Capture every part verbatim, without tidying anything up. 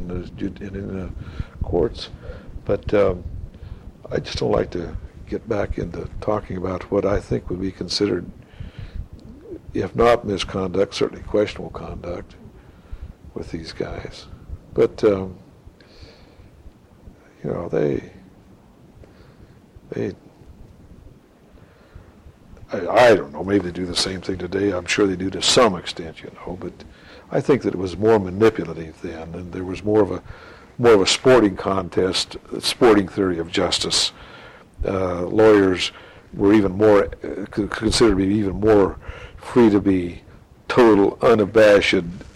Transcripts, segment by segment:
the and in the courts. But um, I just don't like to get back into talking about what I think would be considered, if not misconduct, certainly questionable conduct with these guys. But um, you know, they they I, I don't know, maybe they do the same thing today. I'm sure they do to some extent, you know, but I think that it was more manipulative then, and there was more of a more of a sporting contest, sporting theory of justice. Uh, lawyers were even more uh, considered to be even more free to be total, unabashed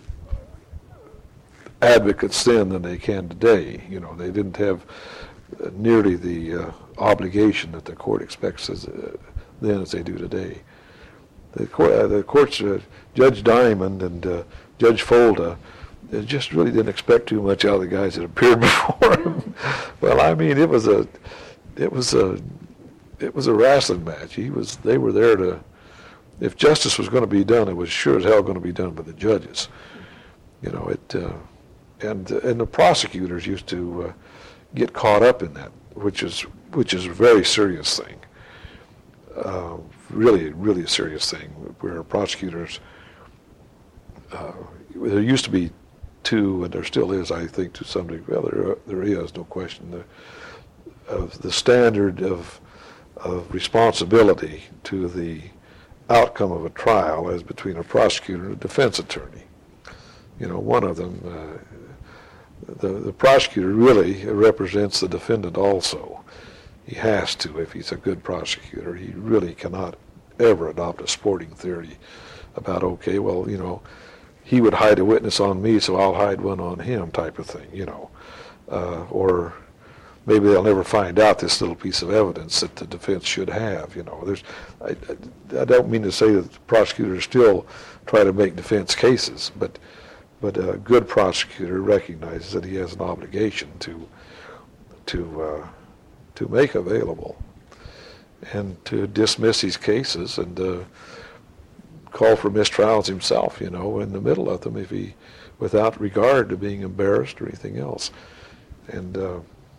advocates then than they can today. You know, they didn't have uh, nearly the uh, obligation that the court expects as, uh, then as they do today. The court, uh, the courts, uh, Judge Diamond and uh, Judge Folda, they just really didn't expect too much out of the guys that appeared before him. Well, I mean, it was a, it was a, it was a wrestling match. He was, they were there to, if justice was going to be done, it was sure as hell going to be done by the judges. You know, it, uh, and and the prosecutors used to uh, get caught up in that, which is which is a very serious thing. Uh, really, really a serious thing, where prosecutors, uh, there used to be two, and there still is, I think, to some degree. Well, there, there is, no question, the, of the standard of, of responsibility to the outcome of a trial as between a prosecutor and a defense attorney. You know, one of them, uh, the, the prosecutor really represents the defendant also. He has to, if he's a good prosecutor. He really cannot ever adopt a sporting theory about, okay, well, you know, he would hide a witness on me, so I'll hide one on him type of thing, you know. Uh, or maybe they'll never find out this little piece of evidence that the defense should have, you know. There's, I, I don't mean to say that the prosecutors still try to make defense cases, but but a good prosecutor recognizes that he has an obligation to to uh, to make available and to dismiss these cases and uh, call for mistrials himself, you know, in the middle of them, if he, without regard to being embarrassed or anything else. And uh,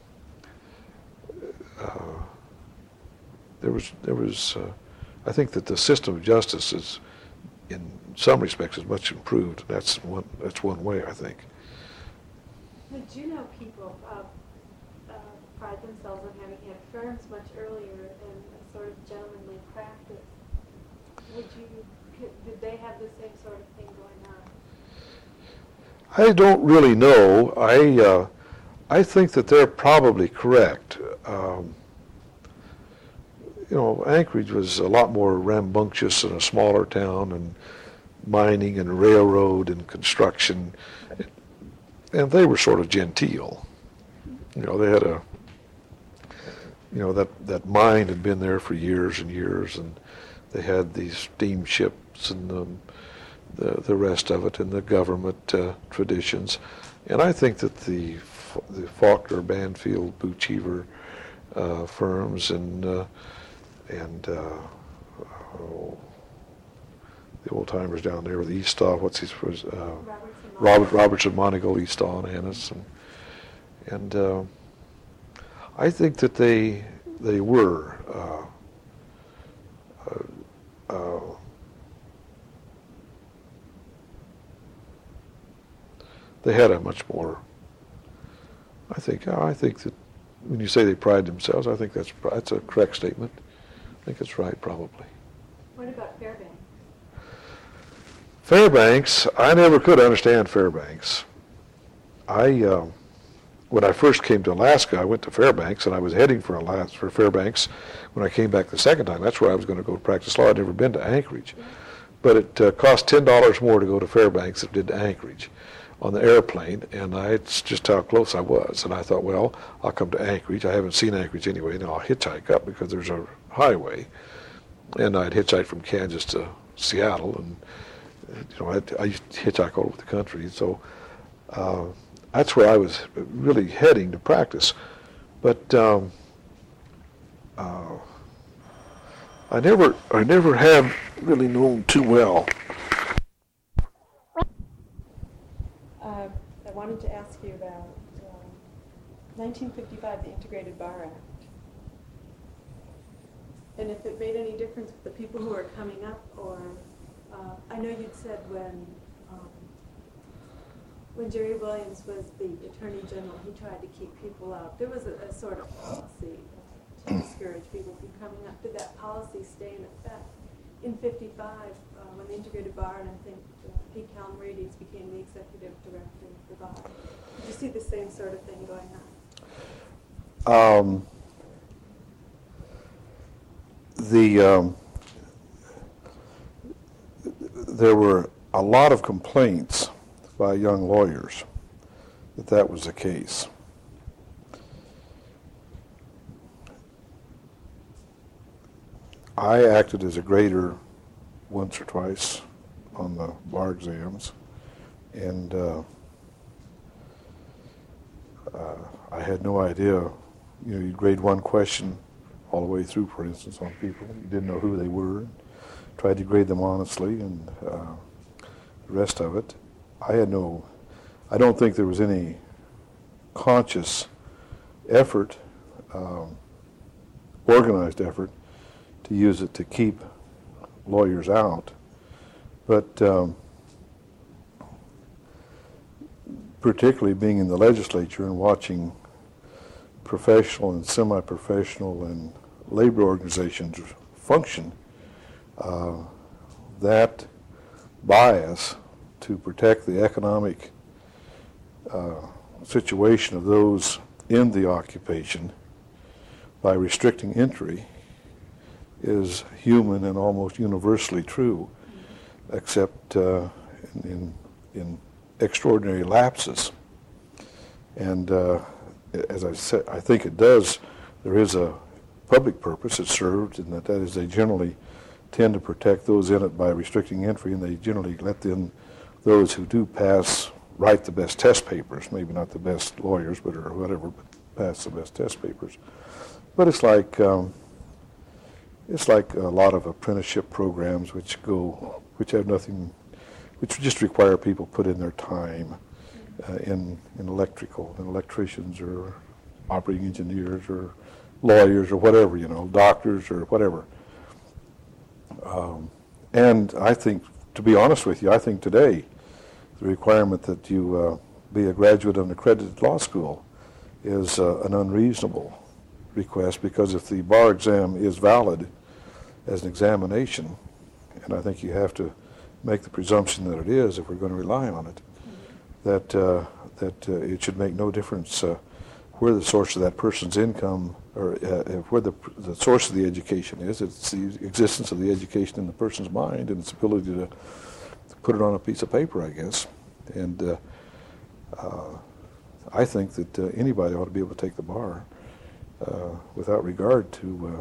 uh, there was, there was, uh, I think that the system of justice is, in some respects, is much improved. That's one, that's one way, I think. Would you know people uh, uh, pride themselves on having had firms much earlier and a sort of gentlemanly practice? Would you? Did they have the same sort of thing going on? I don't really know. I uh, I think that they're probably correct. Um, you know, Anchorage was a lot more rambunctious in a smaller town, and mining and railroad and construction, and they were sort of genteel. You know, they had a, you know, that, that mine had been there for years and years, and they had these steamships and um, the the rest of it, and the government uh, traditions. And I think that the the Faulkner, Banfield, Boochever uh, firms and uh, and uh, oh, the old timers down there with Eastaugh, what's his was uh, Robertson, Robert Robertson, Monagle, Eastaugh, and Annis, and and uh, I think that they they were. Uh, uh, uh, they had a much more. I think I think that when you say they pride themselves, I think that's that's a correct statement. I think it's right, probably. What about Fairbanks? Fairbanks, I never could understand Fairbanks. I, uh, when I first came to Alaska, I went to Fairbanks, and I was heading for Alaska, for Fairbanks. When I came back the second time, that's where I was going to go to practice law. I'd never been to Anchorage. Yeah. But it uh, cost ten dollars more to go to Fairbanks than it did to Anchorage on the airplane, and I, it's just how close I was. And I thought, well, I'll come to Anchorage. I haven't seen Anchorage anyway, and I'll hitchhike up because there's a highway. And I'd hitchhike from Kansas to Seattle, and you know, I, I used to hitchhike all over the country. So uh, that's where I was really heading to practice. But um, uh, I never, I never have really known too well. Uh, I wanted to ask you about um, nineteen fifty-five, the Integrated Bar Act. And if it made any difference with the people who are coming up, or uh, I know you'd said when um, when Jerry Williams was the Attorney General, he tried to keep people out. There was a, a sort of policy to discourage people from coming up. Did that policy stay in effect in fifty-five uh, when the Integrated Bar, and I think uh, Pete Calmarides became the executive director of the bar? Did you see the same sort of thing going on? Um, the um, there were a lot of complaints by young lawyers that that was the case. I acted as a grader once or twice on the bar exams, and uh, uh, I had no idea. You know, you grade one question all the way through, for instance, on people. You didn't know who they were. Tried to grade them honestly, and uh, the rest of it. I had no, I don't think there was any conscious effort, um, organized effort, to use it to keep lawyers out. But um, particularly being in the legislature and watching professional and semi-professional and labor organizations function, uh, that bias to protect the economic uh, situation of those in the occupation by restricting entry is human and almost universally true, except uh, in, in, in extraordinary lapses. And uh, as I said, I think it does, there is a public purpose it's served, and that, that is they generally tend to protect those in it by restricting entry, and they generally let in those who do pass, write the best test papers, maybe not the best lawyers, but or whatever, but pass the best test papers. But it's like um, it's like a lot of apprenticeship programs which go, which have nothing, which just require people put in their time uh, in in electrical, and electricians or operating engineers or lawyers or whatever, you know, doctors or whatever. Um, and I think, to be honest with you, I think today the requirement that you uh, be a graduate of an accredited law school is uh, an unreasonable request, because if the bar exam is valid as an examination, and I think you have to make the presumption that it is if we're going to rely on it, that uh, that uh, it should make no difference uh, where the source of that person's income, or uh, where the the source of the education is. It's the existence of the education in the person's mind and its ability to, to put it on a piece of paper, I guess. And uh, uh, I think that uh, anybody ought to be able to take the bar uh, without regard to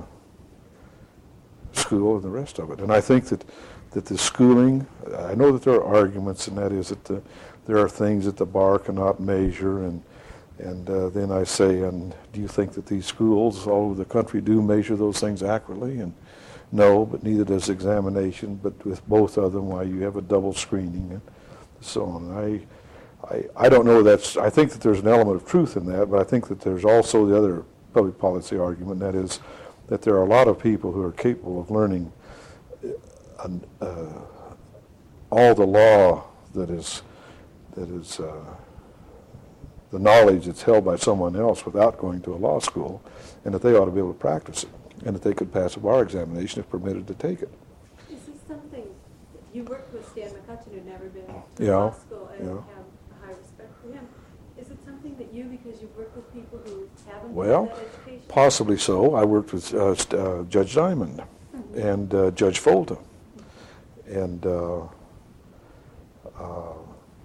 uh, school and the rest of it. And I think that that the schooling, I know that there are arguments, and that is that the, there are things that the bar cannot measure, and And uh, then I say, and do you think that these schools all over the country do measure those things accurately? And no, but neither does examination. But with both of them, why, you have a double screening and so on. I, I, I don't know that's, I think that there's an element of truth in that, but I think that there's also the other public policy argument, and that is that there are a lot of people who are capable of learning uh, uh, all the law that is, that is, uh, the knowledge that's held by someone else without going to a law school, and that they ought to be able to practice it, and that they could pass a bar examination if permitted to take it. Is this something, you worked with Stan McCutcheon, who'd never been to Yeah, law school, and yeah. have a high respect for him. Is it something that you, because you work with people who haven't Well, had that education? possibly so. I worked with uh, st- uh, Judge Diamond Mm-hmm. and uh, Judge Folta, and uh, uh,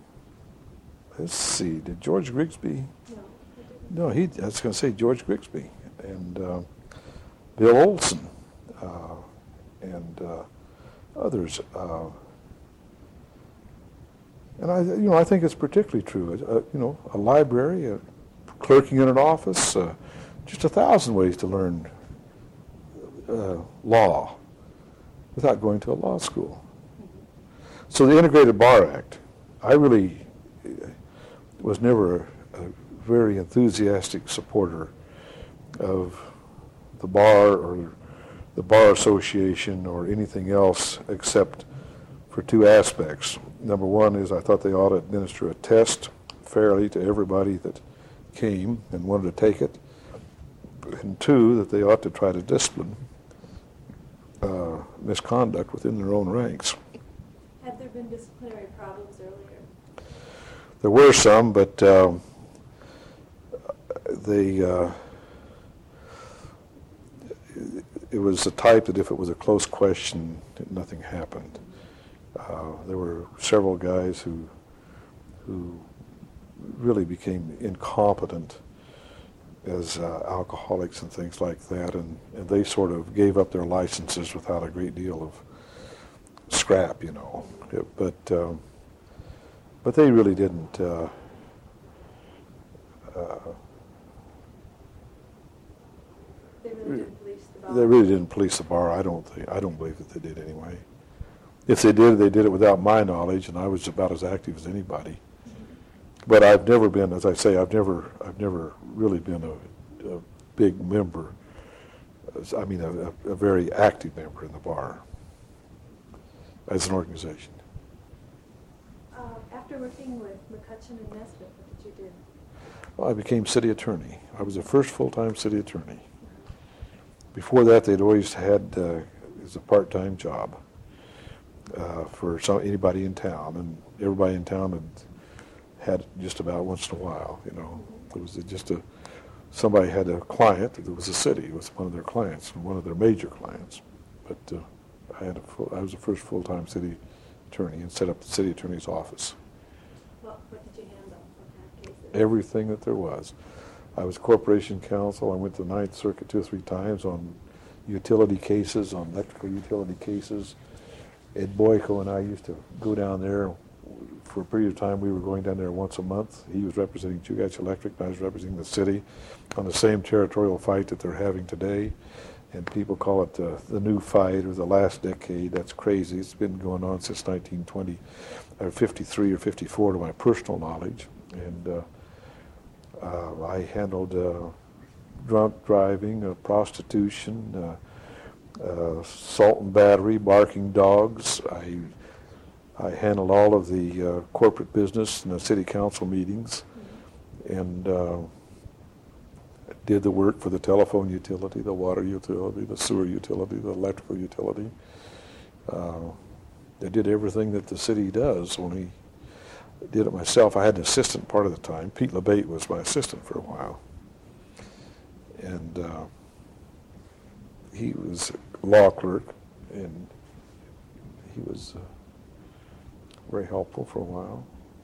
let's see, did George Grigsby? No, I didn't. No, he. I was going to say George Grigsby and uh, Bill Olson uh, and uh, others. Uh, and I, you know, I think it's particularly true. Uh, you know, a library, uh, clerking in an office, uh, just a thousand ways to learn uh, law without going to a law school. So the Integrated Bar Act, I really was never a, very enthusiastic supporter of the bar or the bar association or anything else except for two aspects. Number one is I thought they ought to administer a test fairly to everybody that came and wanted to take it. And two, that they ought to try to discipline uh, misconduct within their own ranks. Had there been disciplinary problems earlier? There were some, but um, they, uh, it was the type that if it was a close question, nothing happened. Uh, there were several guys who, who really became incompetent as uh, alcoholics and things like that, and, and they sort of gave up their licenses without a great deal of scrap, you know. It, but um, but they really didn't. Uh, uh, They really didn't police the bar? They really didn't police the bar. I don't think. I don't believe that they did anyway. If they did, they did it without my knowledge, and I was about as active as anybody. But I've never been, as I say, I've never, I've never really been a, a big member. I mean, a, a very active member in the bar as an organization. Uh, after working with McCutcheon and Nesbitt, what did you do? Well, I became city attorney. I was the first full-time city attorney. Before that, they'd always had uh, it was a part-time job uh, for some anybody in town, and everybody in town had had it just about once in a while. You know, it was just a somebody had a client that was a city. It was one of their clients, one of their major clients. But uh, I had a full, I was the first full-time city attorney and set up the city attorney's office. What, what did you handle? What kind of cases? Everything that there was. I was corporation counsel. I went to the Ninth Circuit two or three times on utility cases, on electrical utility cases. Ed Boyko and I used to go down there. For a period of time, we were going down there once a month. He was representing Chugach Electric, and I was representing the city on the same territorial fight that they're having today. And people call it uh, the new fight or the last decade. That's crazy. It's been going on since nineteen twenty, or fifty-three or fifty-four to my personal knowledge. And uh, uh, I handled uh, drunk driving, uh, prostitution, uh, uh, assault and battery, barking dogs. I I handled all of the uh, corporate business in the city council meetings, and uh, did the work for the telephone utility, the water utility, the sewer utility, the electrical utility. Uh, I did everything that the city does. Only did it myself. I had an assistant part of the time. Pete LeBate was my assistant for a while, and uh, he was a law clerk, and he was uh, very helpful for a while.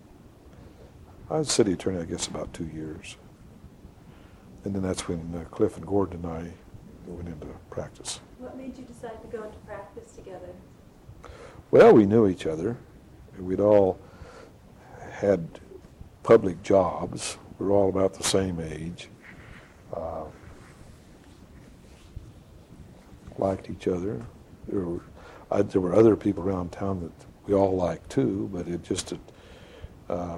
I was city attorney, I guess, about two years. And then that's when uh, Cliff and Gordon and I went into practice. What made you decide to go into practice together? Well, we knew each other. We'd all had public jobs. We were all about the same age. Uh, liked each other. There were, I, there were other people around town that we all liked too, but it just, uh,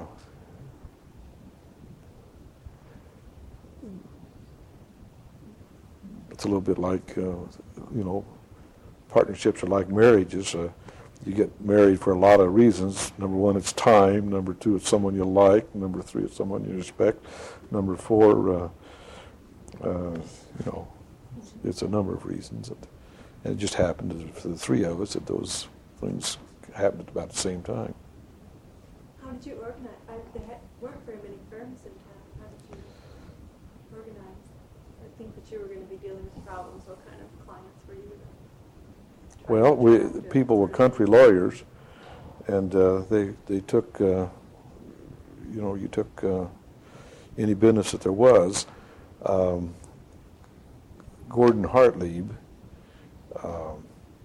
it's a little bit like, uh, you know, partnerships are like marriages. Uh, you get married for a lot of reasons. Number one, it's time. Number two, it's someone you like. Number three, it's someone you respect. Number four, uh, uh, you know, it's a number of reasons. That, and it just happened for the three of us that those things happened at about the same time. How did you organize? I, there had, weren't very many firms in town. How did you organize? I think that you were going to be dealing with problems. What kind of clients were you? Well, we people were country lawyers, and uh, they they took, uh, you know, you took uh, any business that there was. Um, Gordon Hartlieb. Um,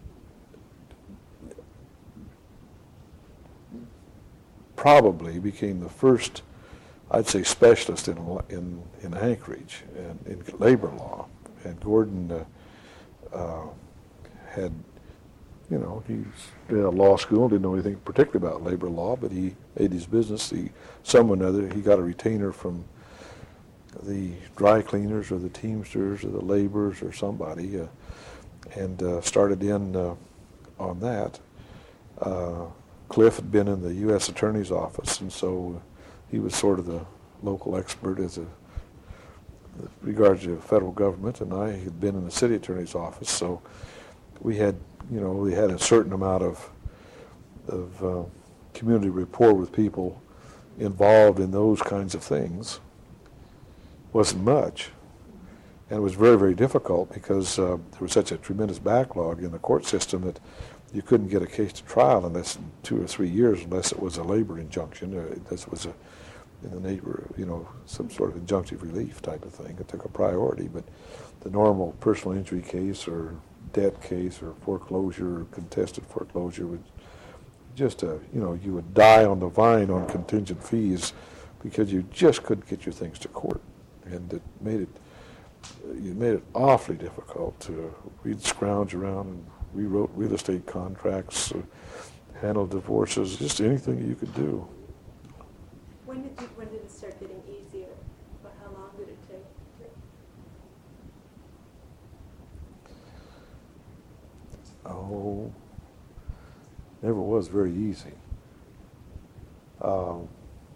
probably became the first, I'd say, specialist in in, in Anchorage and in labor law. And Gordon uh, uh, had, you know, he's in a law school, didn't know anything particularly about labor law, but he made his business. He, some or another, he got a retainer from the dry cleaners or the teamsters or the laborers or somebody, uh, and uh, started in uh, on that. Uh, Cliff had been in the U S Attorney's office, and so he was sort of the local expert as a regards to the federal government, and I had been in the city attorney's office, so we had, you know, we had a certain amount of of uh, community rapport with people involved in those kinds of things. Wasn't much, and it was very, very difficult because uh, there was such a tremendous backlog in the court system that you couldn't get a case to trial unless in two or three years, unless it was a labor injunction. Uh, this was a in the neighbor, you know, some sort of injunctive relief type of thing. It took a priority, but the normal personal injury case or debt case or foreclosure or contested foreclosure would just, uh, you know, you would die on the vine on contingent fees because you just couldn't get your things to court, and it made it, it made it awfully difficult to. We'd scrounge around and rewrote real estate contracts, uh, handle divorces, just anything you could do. When did you, when did it start getting easier? But how long did it take? Oh, never was very easy. Um,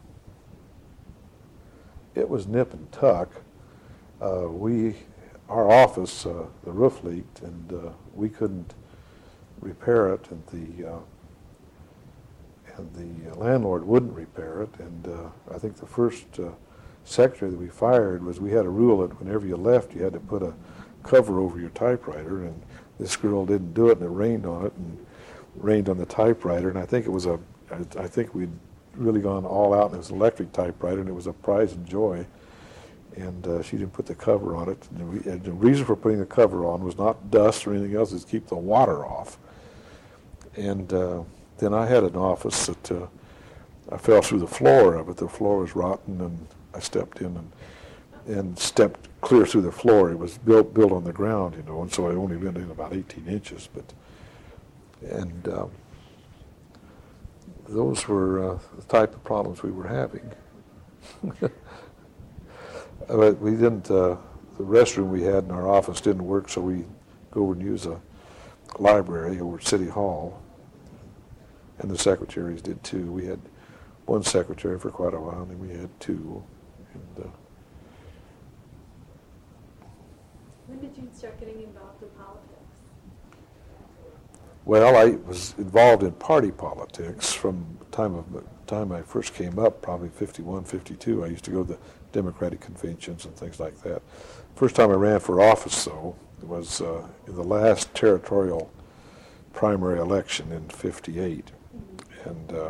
it was nip and tuck. Uh, we, our office, uh, the roof leaked, and uh, we couldn't repair it, and the uh, and the landlord wouldn't repair it. And uh, I think the first uh, secretary that we fired was we had a rule that whenever you left, you had to put a cover over your typewriter, and this girl didn't do it, and it rained on it, and rained on the typewriter, and I think it was a, I, I think we'd really gone all out, and it was an electric typewriter, and it was a pride and joy, and uh, she didn't put the cover on it. And we, and the reason for putting the cover on was not dust or anything else, it's keep the water off. And uh, then I had an office that uh, I fell through the floor of it. The floor was rotten, and I stepped in and and stepped clear through the floor. It was built built on the ground, you know, and so I only went in about eighteen inches. But and um, those were uh, the type of problems we were having. But we didn't. Uh, the restroom we had in our office didn't work, so we go over and use a library over at City Hall. And the secretaries did too. We had one secretary for quite a while, and then we had two. And, uh, when did you start getting involved in politics? Well, I was involved in party politics from the time of the time I first came up, probably fifty-one, fifty-two. I used to go to the Democratic conventions and things like that. First time I ran for office, though, was uh, in the last territorial primary election in fifty-eight. And uh,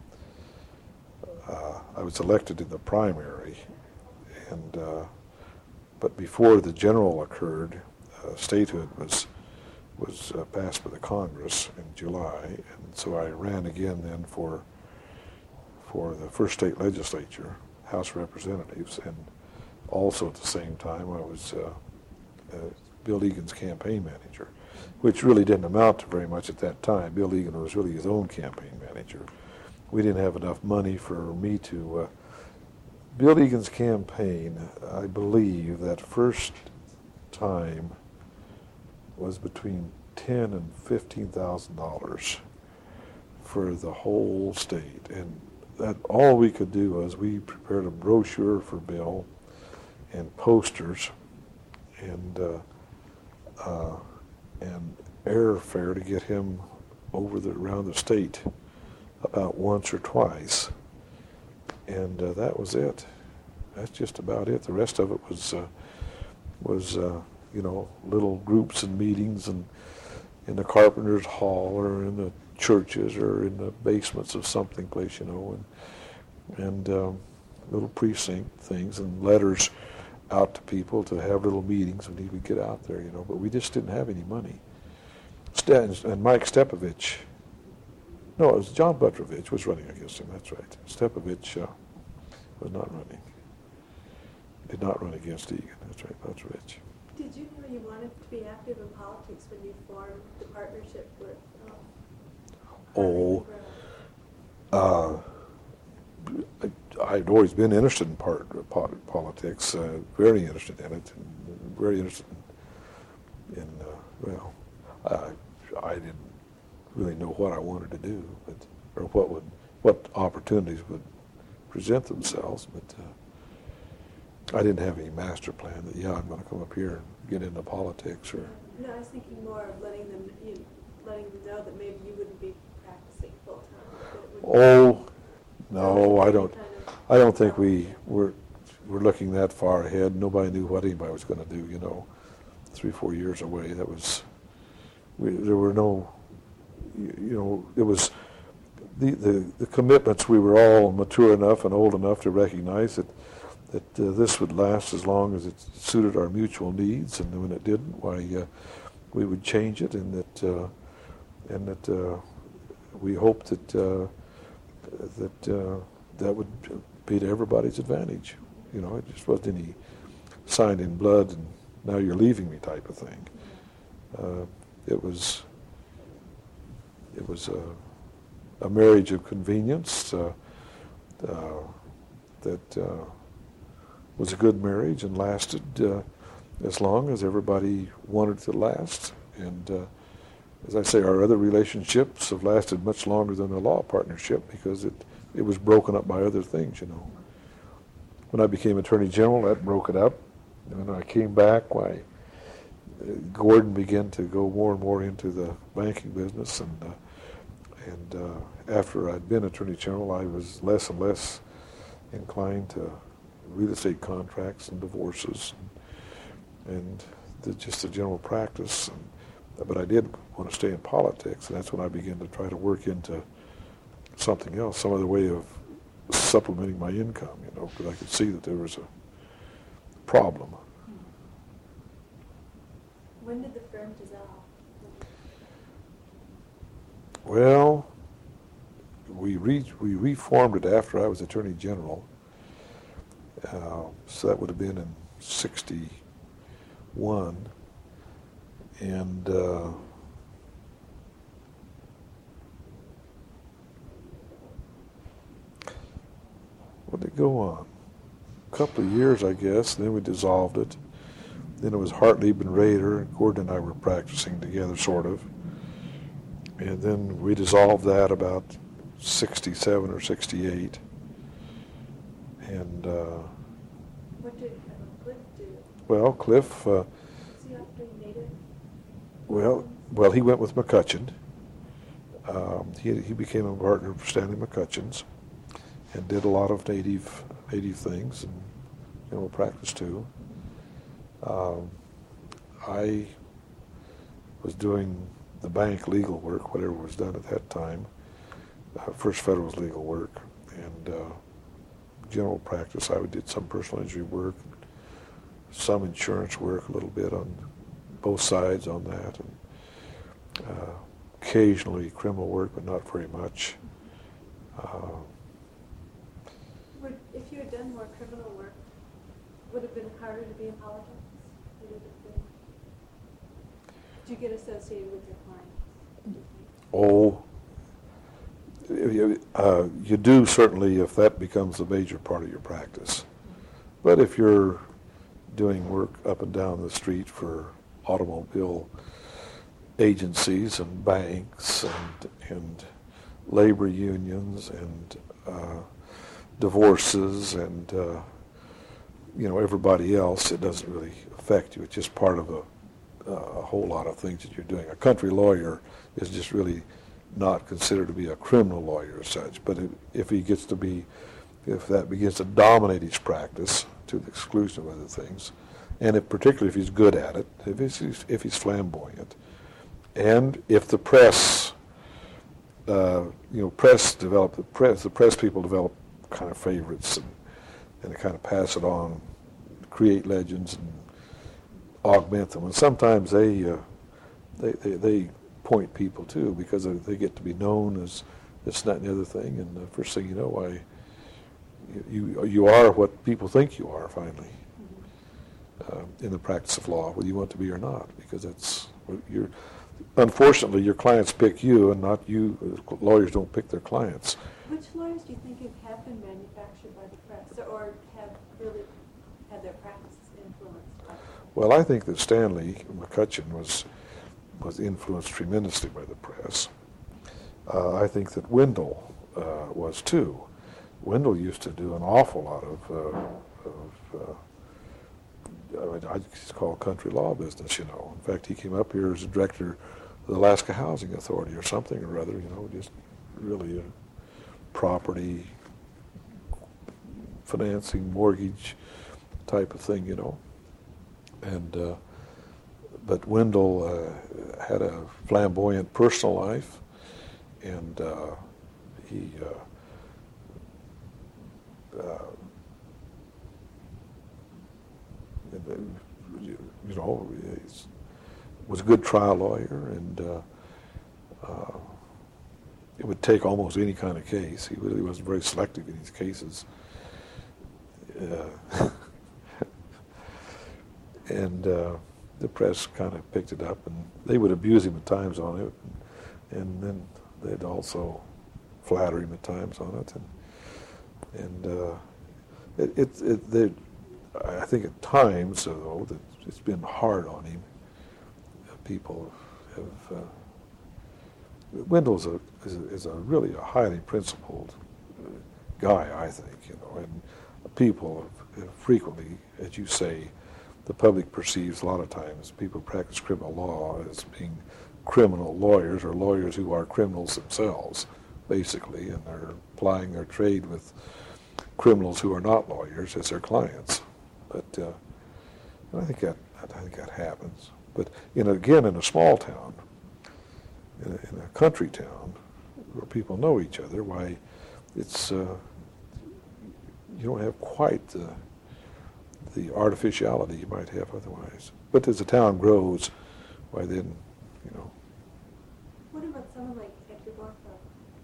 uh, I was elected in the primary, and uh, but before the general occurred, uh, statehood was was uh, passed by the Congress in July, and so I ran again then for for the first state legislature, House of Representatives, and also at the same time I was uh, uh, Bill Egan's campaign manager, which really didn't amount to very much at that time. Bill Egan was really his own campaign manager. We didn't have enough money for me to... Uh, Bill Egan's campaign, I believe, that first time was between ten and fifteen thousand dollars for the whole state, and that all we could do was we prepared a brochure for Bill and posters and uh, uh, and airfare to get him over the around the state about once or twice, and uh, that was it. That's just about it. The rest of it was uh, was uh, you know, little groups and meetings and in the carpenter's hall or in the churches or in the basements of something place, you know, and and um, little precinct things and letters out to people to have little meetings when he would get out there, you know. But we just didn't have any money. St- and Mike Stepovich, no, it was John Butrovich was running against him. That's right. Stepovich uh, was not running. Did not run against Egan. That's right, Butrovich. Did you know you wanted to be active in politics when you formed the partnership with um, Oh, uh, I'd always been interested in part, po- politics, uh, very interested in it, and very interested in, in uh, well, I, I didn't really know what I wanted to do, but or what would what opportunities would present themselves, but uh, I didn't have any master plan that yeah I'm going to come up here and get into politics or. No, I was thinking more of letting them, you know, letting them know that maybe you wouldn't be practicing full time. Oh, no, I don't. I don't think we were were looking that far ahead. Nobody knew what anybody was going to do. You know, three, four years away. That was. We, there were no. You, you know, it was. The, the the commitments. We were all mature enough and old enough to recognize that that uh, this would last as long as it suited our mutual needs, and when it didn't, why uh, we would change it, and that uh, and that uh, we hoped that uh, that uh, that would be to everybody's advantage. You know, it just wasn't any signed in blood and now you're leaving me type of thing. Uh, it was it was a, a marriage of convenience uh, uh, that. Uh, was a good marriage and lasted uh, as long as everybody wanted it to last. And uh, as I say, our other relationships have lasted much longer than the law partnership because it, it was broken up by other things, you know. When I became Attorney General, that broke it up. And when I came back, why, uh, Gordon began to go more and more into the banking business. And, uh, and uh, after I'd been Attorney General, I was less and less inclined to real estate contracts and divorces and, and the, just the general practice. And, but I did want to stay in politics, and that's when I began to try to work into something else, some other way of supplementing my income, you know, because I could see that there was a problem. When did the firm dissolve? Well, we re- we reformed it after I was Attorney General. Uh, so that would have been in sixty-one, and uh, what did it go on? A couple of years, I guess, and then we dissolved it. Then it was Hartlieb and Rader, and Gordon and I were practicing together, sort of. And then we dissolved that about sixty-seven or sixty-eight. And uh, what did uh, Cliff do? Well, Cliff. Uh, Was he after Native? well, well, he went with McCutcheon. Um, he he became a partner for Stanley McCutcheon's, and did a lot of native native things and general practice too. Um, I was doing the bank legal work, whatever was done at that time. Uh, First Federal's legal work, and. Uh, general practice. I did some personal injury work, some insurance work, a little bit on both sides on that, and uh, occasionally criminal work, but not very much. Uh, Would, if you had done more criminal work, would it have been harder to be in politics? Would it have been, did you get associated with your clients? do you think? oh, You, uh, you do certainly if that becomes a major part of your practice. But if you're doing work up and down the street for automobile agencies and banks and, and labor unions and uh, divorces and uh, you know everybody else, it doesn't really affect you. It's just part of a, a whole lot of things that you're doing. A country lawyer is just really not considered to be a criminal lawyer as such, but if, if he gets to be, if that begins to dominate his practice to the exclusion of other things, and if particularly if he's good at it, if he's, if he's flamboyant, and if the press, uh, you know, press develop, the press, the press people develop kind of favorites and, and they kind of pass it on, create legends and augment them, and sometimes they, uh, they, they, they point people too, because they get to be known as this, that, and the other thing, and the first thing you know, why you you are what people think you are finally uh, in the practice of law, whether you want to be or not, because that's you're unfortunately, your clients pick you, and not you. Lawyers don't pick their clients. Which lawyers do you think have, have been manufactured by the press, or, or have really had their practice influenced by the press? Well, I think that Stanley McCutcheon was was influenced tremendously by the press. Uh, I think that Wendell uh, was too. Wendell used to do an awful lot of, uh, of uh, I mean, I it's called country law business, you know. In fact, he came up here as a director of the Alaska Housing Authority or something or other, you know, just really a property financing, mortgage type of thing, you know. And uh, but Wendell uh, had a flamboyant personal life, and uh, he uh, uh, you know he was a good trial lawyer, and uh, uh, it would take almost any kind of case. He really wasn't very selective in these cases. Uh, and uh, the press kind of picked it up, and they would abuse him at times on it, and, and then they'd also flatter him at times on it, and and uh, it, it, it they, I think at times though that it's been hard on him. People have. Uh, Wendell's a is, a is a really a highly principled uh, guy, I think, you know, and people have, have frequently, as you say, the public perceives a lot of times people who practice criminal law as being criminal lawyers or lawyers who are criminals themselves, basically, and they're plying their trade with criminals who are not lawyers as their clients. But uh, I think that I think that happens. But in again, in a small town, in a, in a country town, where people know each other, why, it's uh, you don't have quite the the artificiality you might have otherwise. But as the town grows, why then, you know. What about someone like Edgar Borfa?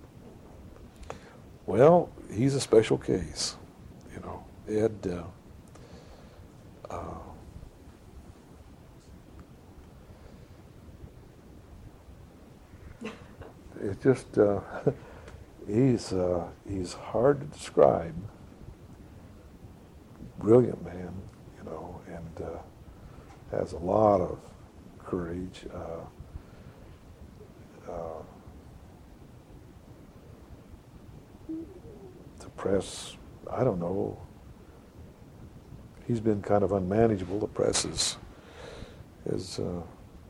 Well, he's a special case, you know. Ed. Uh, uh, It's just, uh, he's uh, he's hard to describe. Brilliant man, you know, and uh, has a lot of courage. Uh, uh, the press, I don't know, he's been kind of unmanageable. The press is, is uh,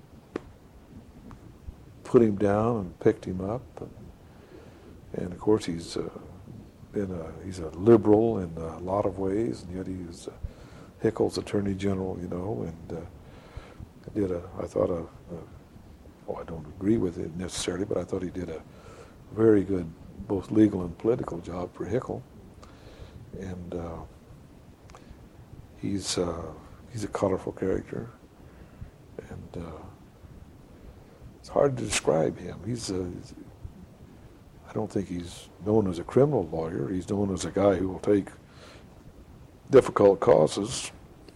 put him down and picked him up, and, and of course he's uh, been a he's a liberal in a lot of ways, and yet he's uh, Hickle's Attorney General, you know, and uh, did a I thought a, a well I don't agree with it necessarily, but I thought he did a very good both legal and political job for Hickle, and uh, he's uh, he's a colorful character, and. Uh, It's hard to describe him. He's a, I don't think he's known as a criminal lawyer. He's known as a guy who will take difficult causes,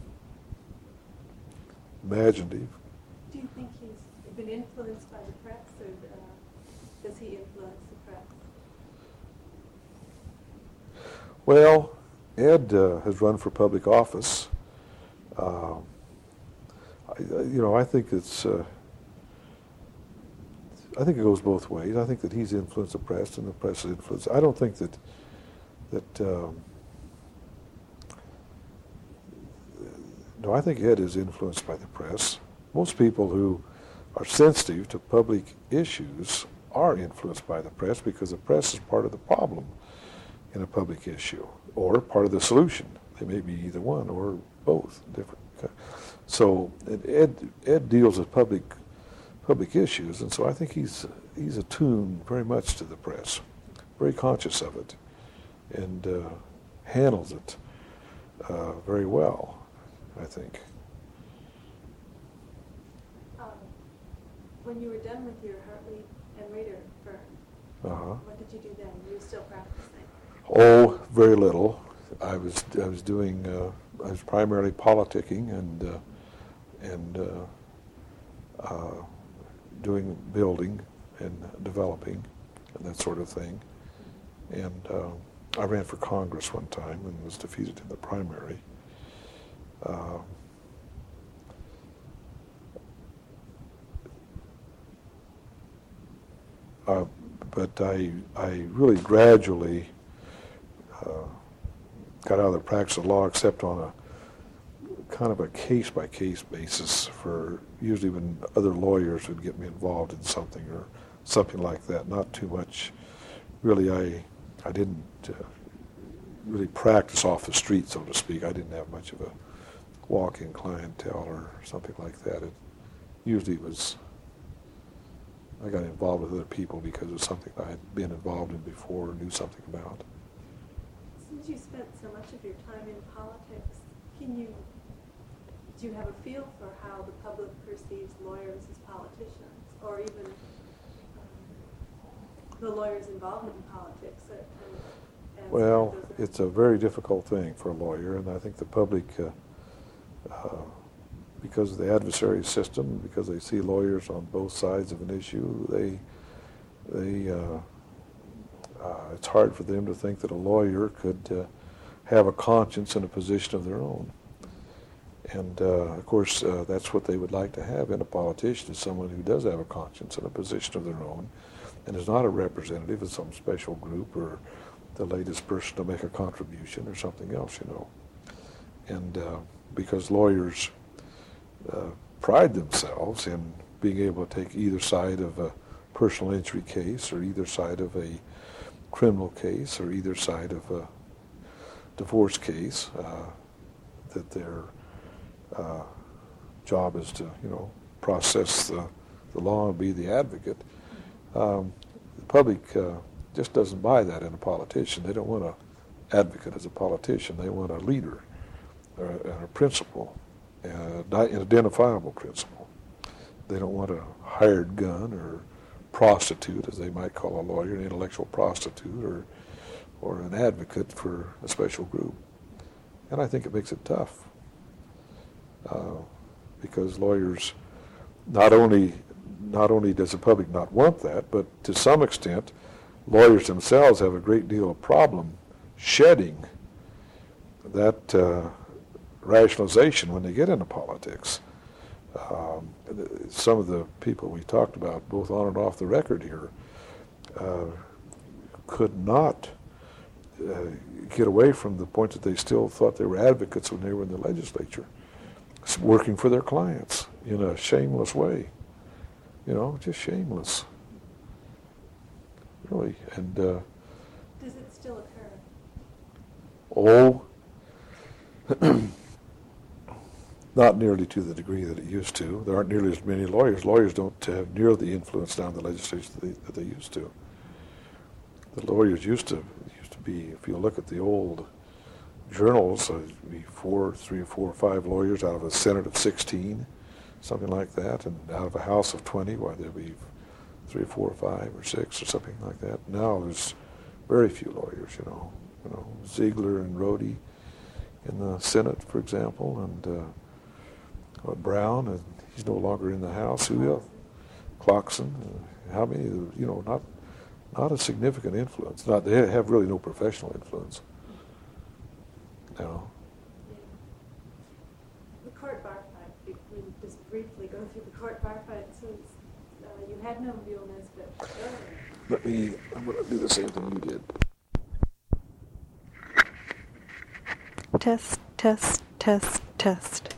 imaginative. Do you think he's been influenced by the press, or uh, does he influence the press? Well, Ed uh, has run for public office. Uh, I, you know, I think it's. Uh, I think it goes both ways. I think that he's influenced the press, and the press has influenced. I don't think that that. Um, no, I think Ed is influenced by the press. Most people who are sensitive to public issues are influenced by the press because the press is part of the problem in a public issue, or part of the solution. They may be either one or both. Different. So Ed Ed deals with public. public issues, and so I think he's he's attuned very much to the press, very conscious of it, and uh, handles it uh, very well, I think. Um, when you were done with your Hartley and Rader firm, Uh-huh. what did you do then? You were still practicing? Oh, very little. I was I was doing uh, I was primarily politicking and uh, and uh, uh, doing building and developing and that sort of thing. And uh, I ran for Congress one time and was defeated in the primary. Uh, uh, but I, I really gradually uh, got out of the practice of law, except on a kind of a case-by-case basis for usually when other lawyers would get me involved in something or something like that. Not too much. Really, I I didn't uh, really practice off the street, so to speak. I didn't have much of a walk-in clientele or something like that. It usually was, I got involved with other people because it was something I had been involved in before or knew something about. Since you spent so much of your time in politics, can you, do you have a feel for how the public perceives lawyers as politicians, or even um, the lawyers involved in politics? And, and Well, it's a very difficult thing for a lawyer, and I think the public, uh, uh, because of the adversary system, because they see lawyers on both sides of an issue, they, they, uh, uh, it's hard for them to think that a lawyer could uh, have a conscience and a position of their own. And uh, of course, uh, that's what they would like to have in a politician, is someone who does have a conscience and a position of their own, and is not a representative of some special group or the latest person to make a contribution or something else, you know. And uh, because lawyers uh, pride themselves in being able to take either side of a personal injury case or either side of a criminal case or either side of a divorce case, uh, that their uh, job is to, you know, process the, the law and be the advocate. Um, the public uh, just doesn't buy that in a politician. They don't want an advocate as a politician. They want a leader or a, and a principal, uh, an identifiable principal. They don't want a hired gun or prostitute, as they might call a lawyer, an intellectual prostitute, or or an advocate for a special group. And I think it makes it tough uh, because lawyers, not only not only does the public not want that, but to some extent, lawyers themselves have a great deal of problem shedding that uh, rationalization when they get into politics. Um, some of the people we talked about, both on and off the record here, uh, could not uh, get away from the point that they still thought they were advocates when they were in the legislature, working for their clients in a shameless way. You know, just shameless. Really. And uh, does it still occur? Oh, not nearly to the degree that it used to. There aren't nearly as many lawyers. Lawyers don't have nearly the influence down the legislature that they, that they used to. The lawyers used to used to be, if you look at the old journals, uh, be four, three or four or five lawyers out of a Senate of sixteen, something like that, and out of a House of twenty, why there'd be three or four or five or six or something like that. Now there's very few lawyers, you know. You know, Ziegler and Rhodey in the Senate, for example, and uh, uh, Brown, and he's no longer in the House. Who else? Clarkson. Uh, how many? You know, not not a significant influence. Not they have really no professional influence. No. The court bar fight. We we just briefly go through the court bar fight. So uh, you had no Buell Nisbet earlier. Let me. I'm going to do the same thing you did. Test, test, test, test.